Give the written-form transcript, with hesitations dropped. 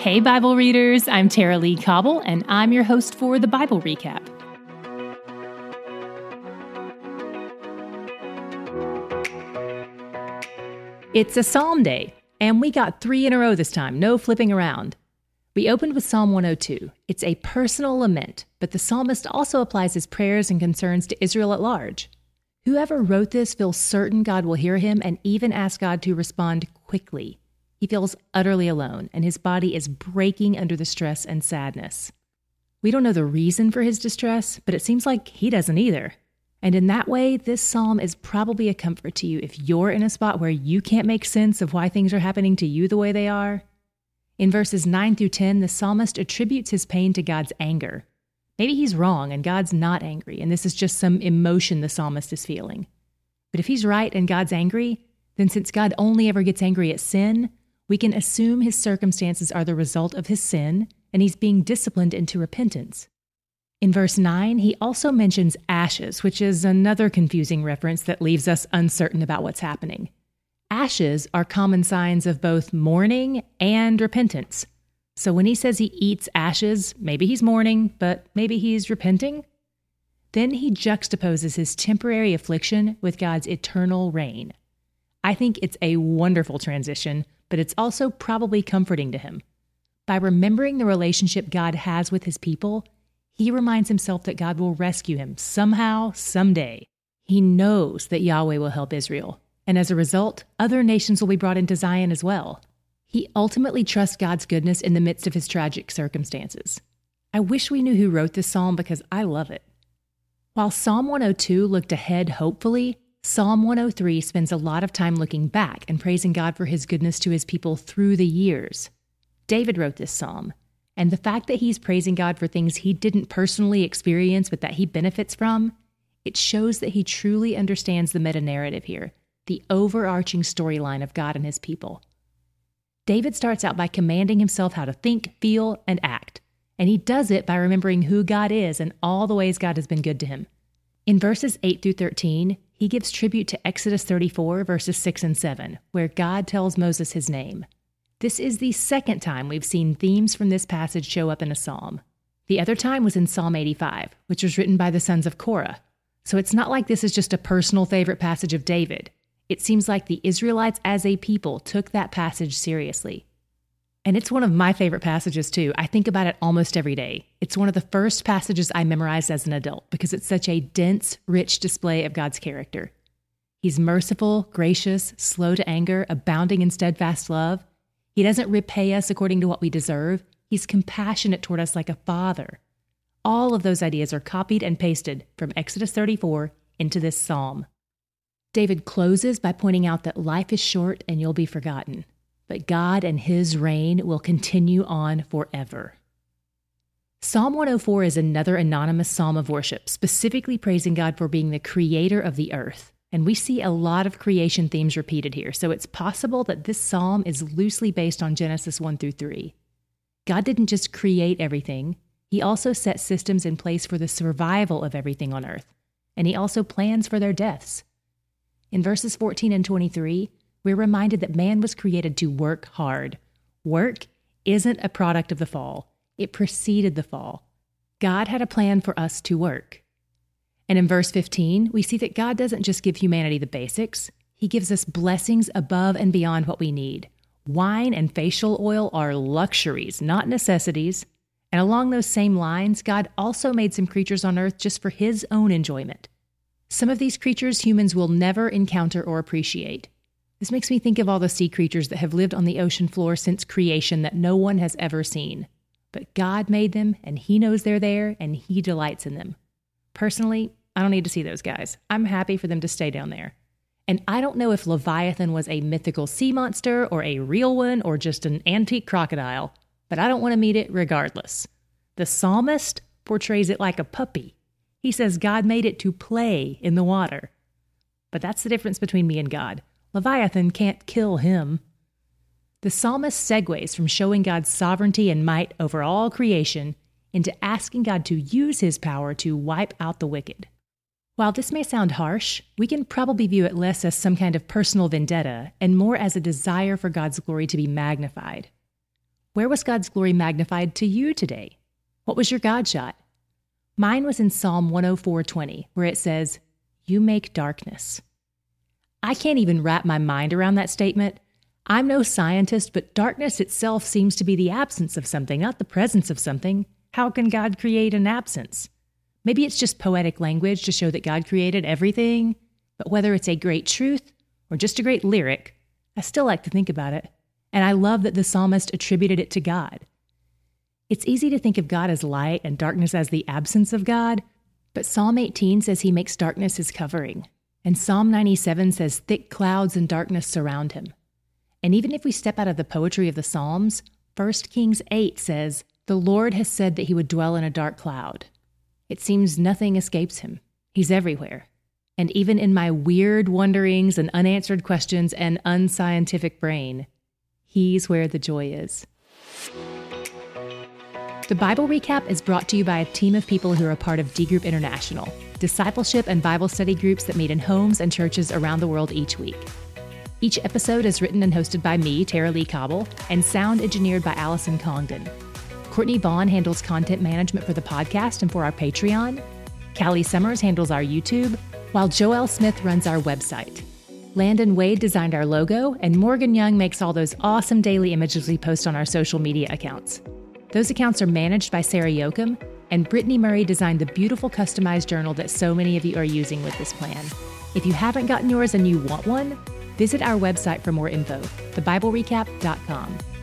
Hey, Bible readers, I'm Tara Lee Cobble, and I'm your host for the Bible Recap. It's a Psalm day, and we got 3 in a row this time, no flipping around. We opened with Psalm 102. It's a personal lament, but the psalmist also applies his prayers and concerns to Israel at large. Whoever wrote this feels certain God will hear him and even ask God to respond quickly. He feels utterly alone, and his body is breaking under the stress and sadness. We don't know the reason for his distress, but it seems like he doesn't either. And in that way, this psalm is probably a comfort to you if you're in a spot where you can't make sense of why things are happening to you the way they are. In verses 9 through 10, the psalmist attributes his pain to God's anger. Maybe he's wrong and God's not angry, and this is just some emotion the psalmist is feeling. But if he's right and God's angry, then since God only ever gets angry at sin, we can assume his circumstances are the result of his sin, and he's being disciplined into repentance. In verse 9, he also mentions ashes, which is another confusing reference that leaves us uncertain about what's happening. Ashes are common signs of both mourning and repentance. So when he says he eats ashes, maybe he's mourning, but maybe he's repenting. Then he juxtaposes his temporary affliction with God's eternal reign. I think it's a wonderful transition, but it's also probably comforting to him. By remembering the relationship God has with his people, he reminds himself that God will rescue him somehow, someday. He knows that Yahweh will help Israel, and as a result, other nations will be brought into Zion as well. He ultimately trusts God's goodness in the midst of his tragic circumstances. I wish we knew who wrote this psalm because I love it. While Psalm 102 looked ahead hopefully, Psalm 103 spends a lot of time looking back and praising God for his goodness to his people through the years. David wrote this psalm, and the fact that he's praising God for things he didn't personally experience but that he benefits from, it shows that he truly understands the meta-narrative here, the overarching storyline of God and his people. David starts out by commanding himself how to think, feel, and act, and he does it by remembering who God is and all the ways God has been good to him. In verses 8 through 13, he gives tribute to Exodus 34, verses 6 and 7, where God tells Moses his name. This is the second time we've seen themes from this passage show up in a psalm. The other time was in Psalm 85, which was written by the sons of Korah. So it's not like this is just a personal favorite passage of David. It seems like the Israelites as a people took that passage seriously. And it's one of my favorite passages too. I think about it almost every day. It's one of the first passages I memorized as an adult because it's such a dense, rich display of God's character. He's merciful, gracious, slow to anger, abounding in steadfast love. He doesn't repay us according to what we deserve. He's compassionate toward us like a father. All of those ideas are copied and pasted from Exodus 34 into this psalm. David closes by pointing out that life is short and you'll be forgotten, but God and his reign will continue on forever. Psalm 104 is another anonymous psalm of worship, specifically praising God for being the creator of the earth. And we see a lot of creation themes repeated here, so it's possible that this psalm is loosely based on Genesis 1 through 3. God didn't just create everything, he also set systems in place for the survival of everything on earth, and he also plans for their deaths. In verses 14 and 23, we're reminded that man was created to work hard. Work isn't a product of the fall. It preceded the fall. God had a plan for us to work. And in verse 15, we see that God doesn't just give humanity the basics. He gives us blessings above and beyond what we need. Wine and facial oil are luxuries, not necessities. And along those same lines, God also made some creatures on earth just for his own enjoyment. Some of these creatures humans will never encounter or appreciate. This makes me think of all the sea creatures that have lived on the ocean floor since creation that no one has ever seen. But God made them, and he knows they're there, and he delights in them. Personally, I don't need to see those guys. I'm happy for them to stay down there. And I don't know if Leviathan was a mythical sea monster or a real one or just an antique crocodile, but I don't want to meet it regardless. The psalmist portrays it like a puppy. He says God made it to play in the water. But that's the difference between me and God. Leviathan can't kill him. The psalmist segues from showing God's sovereignty and might over all creation into asking God to use his power to wipe out the wicked. While this may sound harsh, we can probably view it less as some kind of personal vendetta and more as a desire for God's glory to be magnified. Where was God's glory magnified to you today? What was your God shot? Mine was in Psalm 104:20, where it says, "You make darkness." I can't even wrap my mind around that statement. I'm no scientist, but darkness itself seems to be the absence of something, not the presence of something. How can God create an absence? Maybe it's just poetic language to show that God created everything, but whether it's a great truth or just a great lyric, I still like to think about it, and I love that the psalmist attributed it to God. It's easy to think of God as light and darkness as the absence of God, but Psalm 18 says he makes darkness his covering, and Psalm 97 says thick clouds and darkness surround him. And even if we step out of the poetry of the Psalms, 1 Kings 8 says, "The Lord has said that he would dwell in a dark cloud." It seems nothing escapes him. He's everywhere. And even in my weird wonderings and unanswered questions and unscientific brain, he's where the joy is. The Bible Recap is brought to you by a team of people who are a part of D Group International, discipleship and Bible study groups that meet in homes and churches around the world each week. Each episode is written and hosted by me, Tara Lee Cobble, and sound engineered by Allison Congdon. Courtney Vaughn handles content management for the podcast and for our Patreon. Callie Summers handles our YouTube, while Joelle Smith runs our website. Landon Wade designed our logo, and Morgan Young makes all those awesome daily images we post on our social media accounts. Those accounts are managed by Sarah Yoakum, and Brittany Murray designed the beautiful customized journal that so many of you are using with this plan. If you haven't gotten yours and you want one, visit our website for more info, thebiblerecap.com.